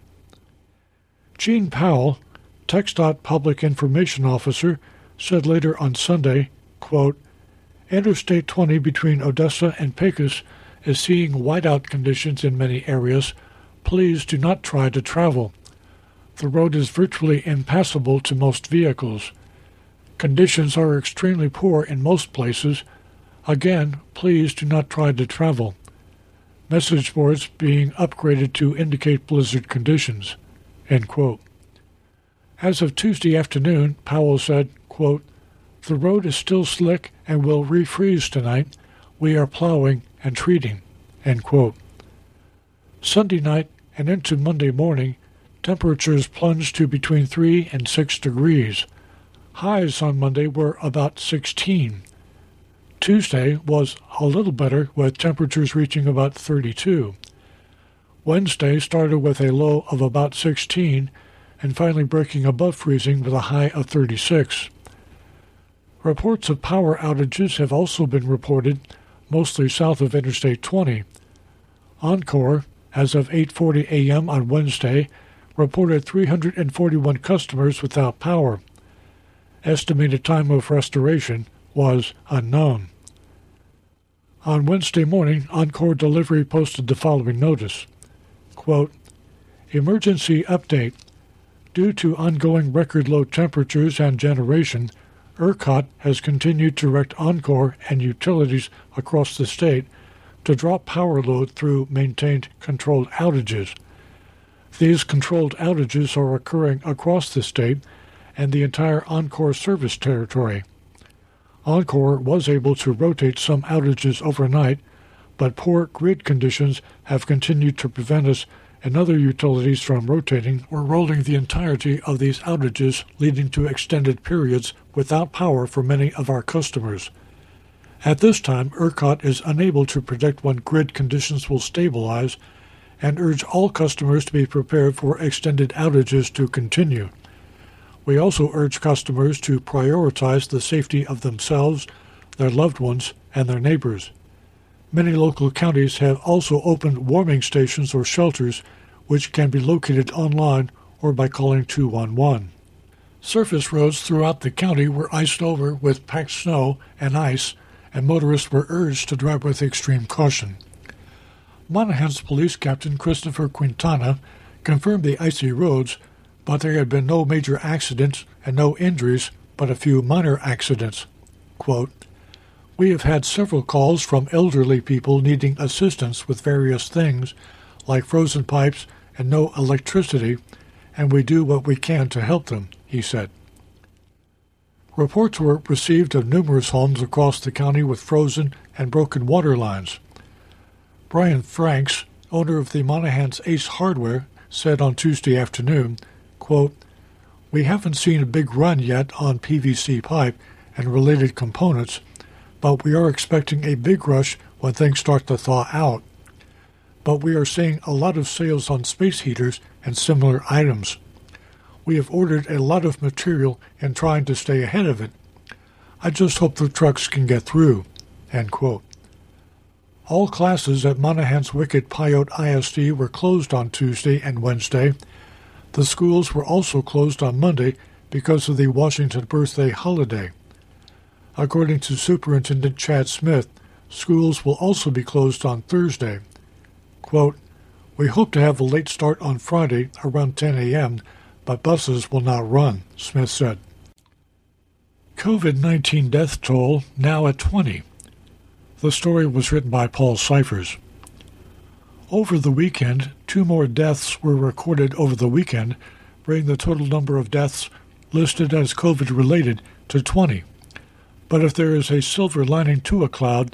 Gene Powell, TxDOT Public Information Officer, said later on Sunday, quote, "Interstate twenty between Odessa and Pecos is seeing whiteout conditions in many areas. Please do not try to travel. The road is virtually impassable to most vehicles. Conditions are extremely poor in most places. Again, please do not try to travel. Message boards being upgraded to indicate blizzard conditions." End quote. As of Tuesday afternoon, Powell said, quote, "The road is still slick and will refreeze tonight. We are plowing and treating." End quote. Sunday night and into Monday morning, temperatures plunged to between three and six degrees. Highs on Monday were about sixteen. Tuesday was a little better, with temperatures reaching about thirty-two. Wednesday started with a low of about sixteen and finally breaking above freezing with a high of thirty-six. Reports of power outages have also been reported, mostly south of Interstate twenty. Oncor, as of eight forty a.m. on Wednesday, reported three hundred forty-one customers without power. Estimated time of restoration was unknown. On Wednesday morning, Oncor Delivery posted the following notice. Quote, "Emergency update. Due to ongoing record low temperatures and generation, ERCOT has continued to direct Oncor and utilities across the state to drop power load through maintained controlled outages. These controlled outages are occurring across the state and the entire Oncor service territory. Oncor was able to rotate some outages overnight, but poor grid conditions have continued to prevent us and other utilities from rotating or rolling the entirety of these outages, leading to extended periods without power for many of our customers. At this time, ERCOT is unable to predict when grid conditions will stabilize and urge all customers to be prepared for extended outages to continue. We also urge customers to prioritize the safety of themselves, their loved ones, and their neighbors. Many local counties have also opened warming stations or shelters, which can be located online or by calling two one one. Surface roads throughout the county were iced over with packed snow and ice, and motorists were urged to drive with extreme caution. Monahans Police Captain Christopher Quintana confirmed the icy roads, but there had been no major accidents and no injuries, but a few minor accidents. Quote, "We have had several calls from elderly people needing assistance with various things, like frozen pipes and no electricity, and we do what we can to help them," he said. Reports were received of numerous homes across the county with frozen and broken water lines. Brian Franks, owner of the Monahans Ace Hardware, said on Tuesday afternoon, quote, "We haven't seen a big run yet on P V C pipe and related components, but we are expecting a big rush when things start to thaw out. But we are seeing a lot of sales on space heaters and similar items. We have ordered a lot of material and trying to stay ahead of it. I just hope the trucks can get through." End quote. All classes at Monahans Wicked Pyote I S D were closed on Tuesday and Wednesday. The schools were also closed on Monday because of the Washington birthday holiday. According to Superintendent Chad Smith, schools will also be closed on Thursday. Quote, "We hope to have a late start on Friday around ten a.m., but buses will not run," Smith said. COVID nineteen death toll now at twenty. The story was written by Paul Cyphers. Over the weekend, two more deaths were recorded over the weekend, bringing the total number of deaths listed as COVID-related to twenty. But if there is a silver lining to a cloud,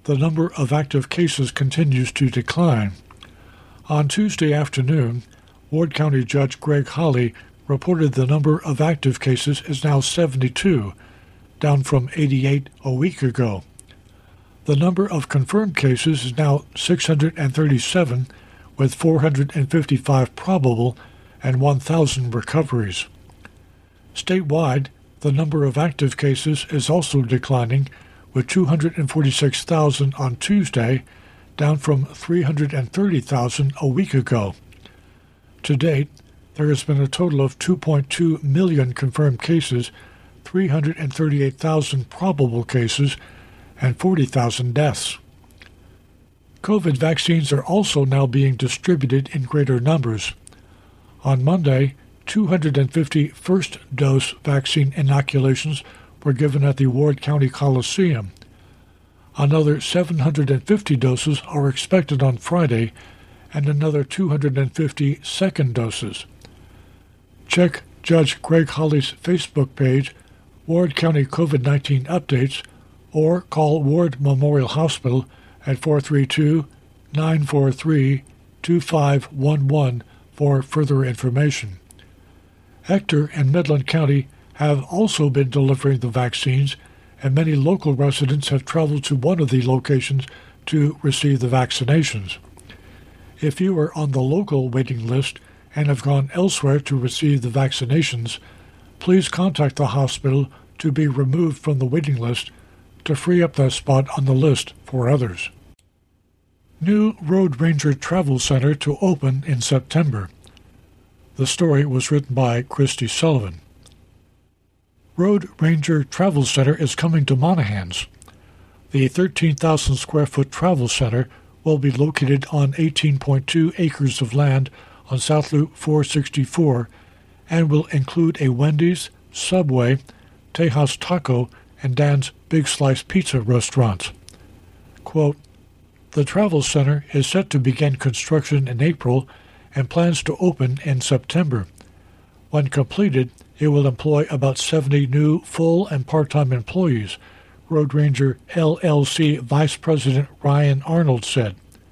the number of active cases continues to decline. On Tuesday afternoon, Ward County Judge Greg Holley reported the number of active cases is now seventy-two, down from eighty-eight a week ago. The number of confirmed cases is now six hundred thirty-seven, with four hundred fifty-five probable and one thousand recoveries. Statewide, the number of active cases is also declining, with two hundred forty-six thousand on Tuesday, down from three hundred thirty thousand a week ago. To date, there has been a total of two point two million confirmed cases, three hundred thirty-eight thousand probable cases, and forty thousand deaths. COVID vaccines are also now being distributed in greater numbers. On Monday, two hundred fifty first-dose vaccine inoculations were given at the Ward County Coliseum. Another seven hundred fifty doses are expected on Friday, and another two hundred fifty second doses. Check Judge Greg Holley's Facebook page, Ward County COVID nineteen Updates, or call Ward Memorial Hospital at four three two, nine four three, two five one one for further information. Ector and Midland County have also been delivering the vaccines, and many local residents have traveled to one of the locations to receive the vaccinations. If you are on the local waiting list and have gone elsewhere to receive the vaccinations, please contact the hospital to be removed from the waiting list to free up that spot on the list for others. New Road Ranger Travel Center to open in September. The story was written by Christy Sullivan. Road Ranger Travel Center is coming to Monahans. The thirteen thousand square foot travel center will be located on eighteen point two acres of land on South Loop four sixty-four and will include a Wendy's, Subway, Tejas Taco, and Dan's Big Slice Pizza restaurants. Quote, the travel center is set to begin construction in April and plans to open in September. When completed, it will employ about seventy new full and part-time employees, Road Ranger L L C Vice President Ryan Arnold said.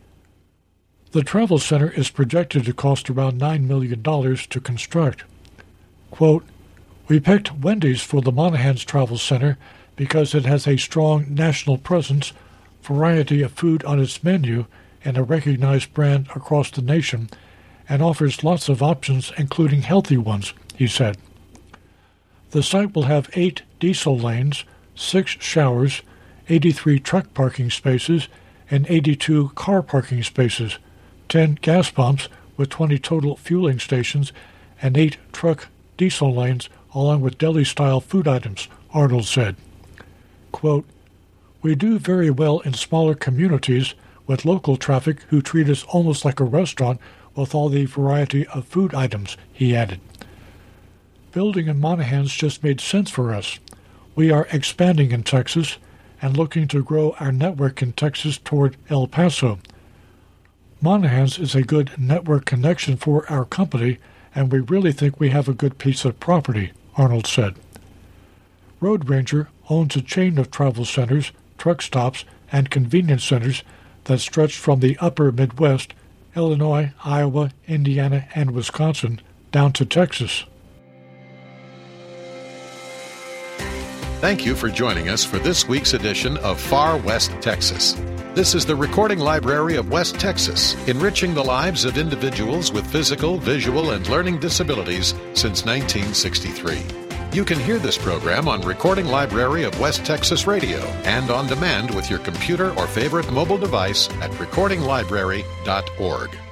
The travel center is projected to cost around nine million dollars to construct. Quote, we picked Wendy's for the Monahans Travel Center because it has a strong national presence, variety of food on its menu, and a recognized brand across the nation, and offers lots of options, including healthy ones, he said. The site will have eight diesel lanes, six showers, eighty-three truck parking spaces, and eighty-two car parking spaces, ten gas pumps with twenty total fueling stations, and eight truck diesel lanes, along with deli-style food items, Arnold said. Quote, we do very well in smaller communities with local traffic who treat us almost like a restaurant with all the variety of food items, he added. Building in Monahans just made sense for us. We are expanding in Texas and looking to grow our network in Texas toward El Paso. Monahans is a good network connection for our company, and we really think we have a good piece of property, Arnold said. Road Ranger owns a chain of travel centers, truck stops, and convenience centers that stretch from the upper Midwest, Illinois, Iowa, Indiana, and Wisconsin, down to Texas. Thank you for joining us for this week's edition of Far West Texas. This is the Recording Library of West Texas, enriching the lives of individuals with physical, visual, and learning disabilities since nineteen sixty-three. You can hear this program on Recording Library of West Texas Radio and on demand with your computer or favorite mobile device at recording library dot org.